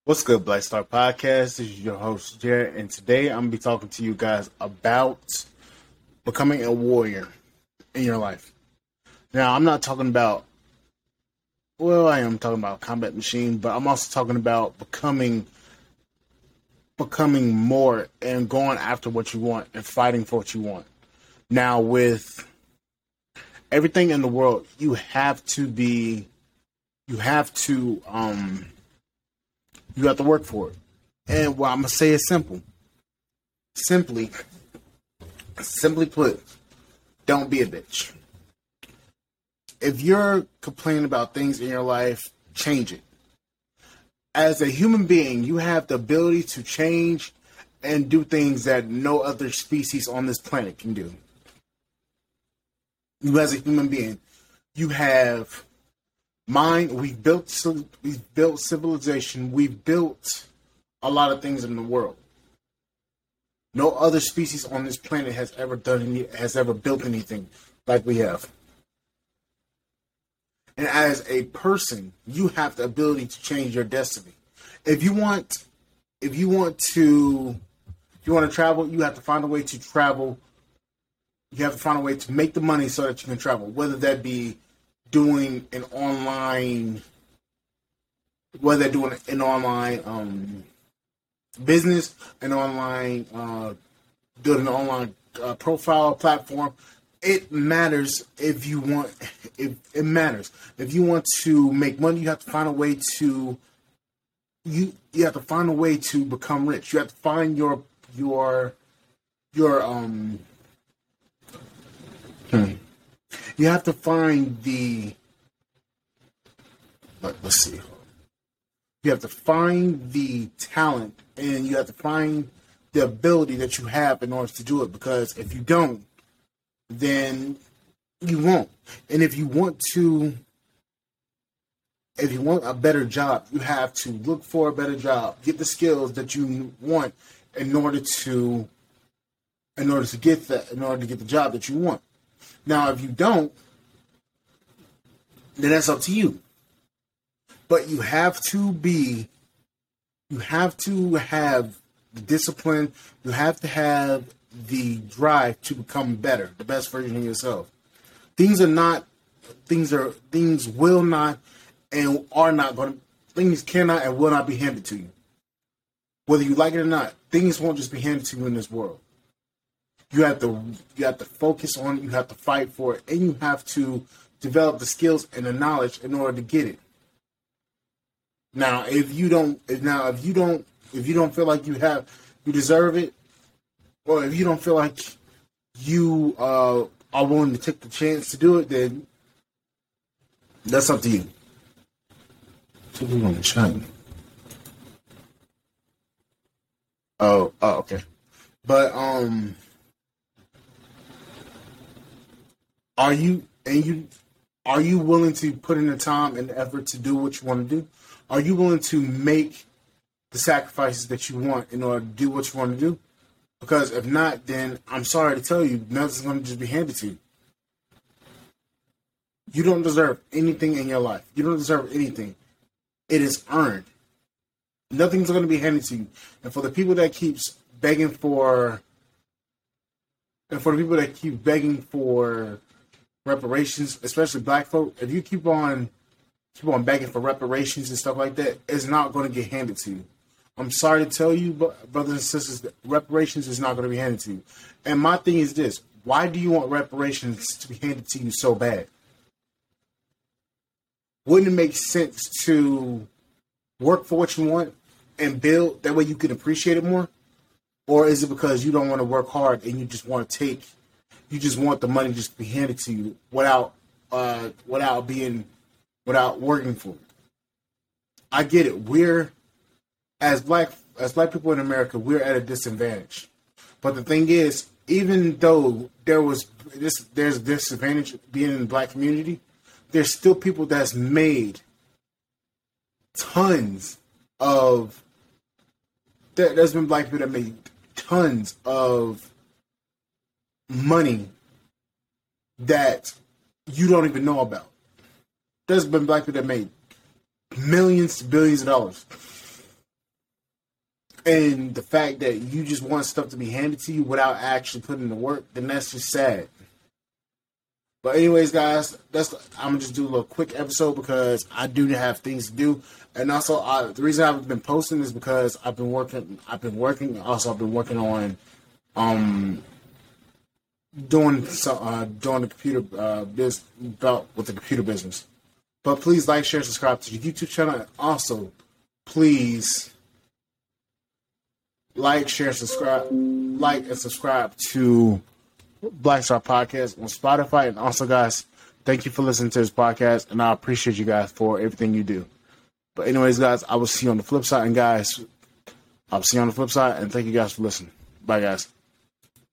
What's good, Black Star Podcast? This is your host, Jared, and today I'm going to be talking to you guys about becoming a warrior in your life. Now, I'm not talking about, I am talking about combat machine, but I'm also talking about becoming more and going after what you want and fighting for what you want. Now, with everything in the world, you have to work for it. And what I'm gonna say is simple. Simply put, don't be a bitch. If you're complaining about things in your life, change it. As a human being, you have the ability to change and do things that no other species on this planet can do. You, as a human being, you have mind. We've built civilization. We've built a lot of things in the world. No other species on this planet has ever built anything like we have. And as a person, you have the ability to change your destiny. If you want to travel, you have to find a way to travel. You have to find a way to make the money so that you can travel, whether that be doing an online, business, building an online profile platform. It matters if you want. It matters if you want to make money. You have to find a way to. You have to find a way to become rich. You have to find your. You have to find the. Let's see. You have to find the talent, and you have to find the ability that you have in order to do it. Because if you don't, then you won't. And if you want a better job, you have to look for a better job, get the skills that you want in order to get the job that you want. Now, if you don't, then that's up to you. But you have to have the discipline. You have to have the drive to become better, the best version of yourself. Things cannot and will not be handed to you. Whether you like it or not, things won't just be handed to you in this world. You have to focus on it, you have to fight for it, and you have to develop the skills and the knowledge in order to get it. Now, if you don't feel like you deserve it, or if you don't feel like you are willing to take the chance to do it, then that's up to you. So we want to shine. Oh, okay. But are you willing to put in the time and the effort to do what you want to do? Are you willing to make the sacrifices that you want in order to do what you want to do? Because if not, then I'm sorry to tell you, nothing's going to just be handed to you. You don't deserve anything in your life. You don't deserve anything. It is earned. Nothing's going to be handed to you. And for the people that keeps begging for reparations, especially black folk, if you keep on begging for reparations and stuff like that, it's not going to get handed to you. I'm sorry to tell you, brothers and sisters, that reparations is not going to be handed to you. And my thing is this: why do you want reparations to be handed to you so bad? Wouldn't it make sense to work for what you want and build? That way you can appreciate it more? Or is it because you don't want to work hard and you just want the money just to be handed to you without working for it? I get it. We're as black people in America, we're at a disadvantage. But the thing is, even though there's a disadvantage being in the black community, there's still people that's made tons of. There's been black people that made tons of money that you don't even know about. There's been black people that made millions to billions of dollars. and the fact that you just want stuff to be handed to you without actually putting in the work, then that's just sad. But anyways, guys, I'm gonna just do a little quick episode because I do have things to do, and also the reason I've been posting is because I've been working. Also, I've been working on doing the computer belt with the computer business. But please like, share, subscribe to the YouTube channel, and also please like, share, subscribe, and subscribe to Black Star Podcast on Spotify. And also, guys, thank you for listening to this podcast, and I appreciate you guys for everything you do. But anyways, guys, I will see you on the flip side. And guys, I'll see you on the flip side, and thank you guys for listening. Bye, guys.